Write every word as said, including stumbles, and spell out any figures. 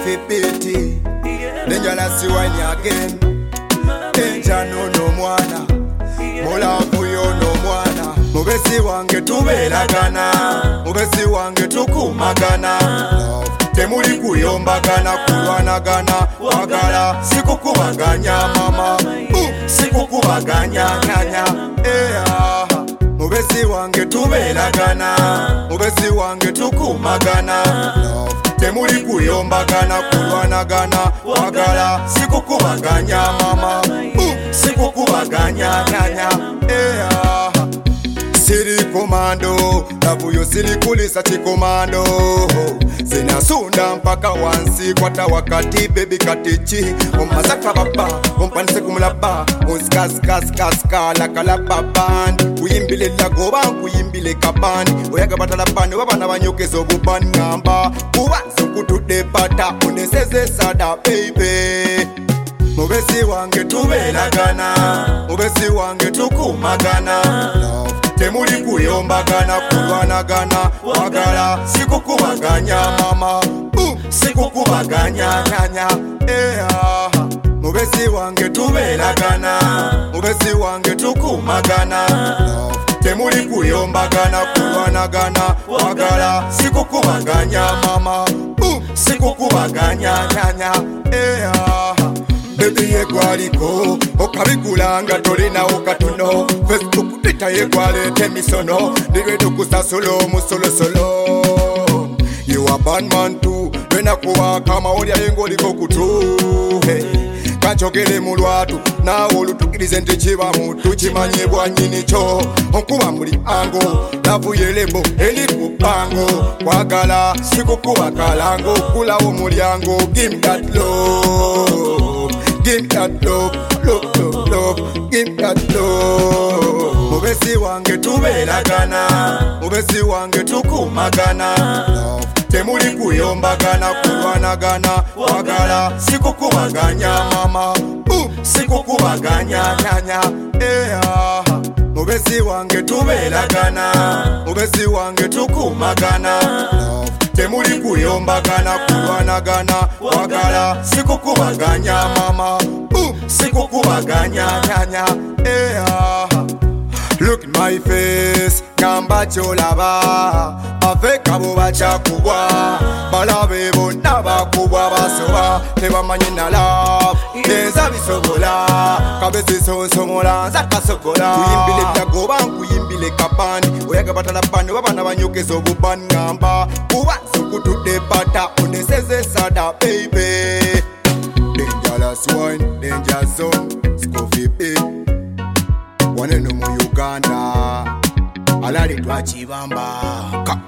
Scoffy Pity, dangerous wine again. Danger no no mwana, mola mpuyo no mwana. Mubesi wange tubelagana, mubesi wange tukumagana. Temuli kuyombagana, kulwanagana, wagala. Sikukubaganya mama, uh, sikukubaganya nyanya. Yeah. Mubesi wange tubelagana, mubesi wange tukumagana. Temuli kuyombagana, kulwanagana, wagala. Sikukubaganya mama, uh, sikukubaganya nyanya. Yeah. Siri komando, nabuyo siri kulisa chikomando. Zinasunda mpaka wansi kwata wakati baby katichi. Omasaka baba, ompanise kumulaba. Onskas kas kas kala kala babandi. Kuyimbile lagoba, kuyimbile kabani. Oyaga batala bani, wabana banyokezo bubani ngamba. Kuwa zukutude pata, uneseze sada baby. Mubesi wange tubelagana, mubesi wange tukumagana. Temuli kuyombagana, kulwanagana, wagala. Sikukubaganya mama, uh, sikukubaganya nyanya. Yeah. Mubesi wange tubelagana, mubesi wange tukumagana. Temuli kuyombagana, kulwanagana, wagala. Sikukubaganya mama, uh, sikukubaganya nyanya. Yeah. Baby yegwaliko, okabikulanga tolina okatono. Facebook Twitter yegwalete misono, nirwedo kusasolo musolo solo. You a bad man too, wena kuwa kama olya yengoliko kutu. Hey. Kanchogele mulwatu, na olutukirize nti chiba mutu chimanye bwanyini cho. Onkuba muli ango, navuye lembo eli kupango. Wagala, sikukuba kalango, kula omulyango. Give me that love, give me that love, love, love, love. Give me that love. Mubesi wange tubelagana, mubesi wange tukumagana. Temuli kuyombagana, kulwanagana, wagala. Sikukubaganya mama, uh, sikukubaganya nyanya. Yeah. Mubesi wange tubelagana, mubesi wange tukumagana. Temuli kuyombagana, kulwanagana, wagala. Sikukubaganya mama, uh, sikukubaganya nyanya. Yeah. Look in my face, gamba cholaba. Afeka bo bacha kubwa, balabe bonna bakubwa basoba. Tebamanyi na love, neza bisobola. Kabezi sonsomola, zakasokola. Kuyimbile tagoba, kuyimbile kapani. Oyaga batala bani, wabana banyokezo bubani ngamba. Kuba sukutude pata, uneseze sada baby. Dangerous wine, danger zone, Scoffy Pity. Waneno mu Uganda, alali twachibamba.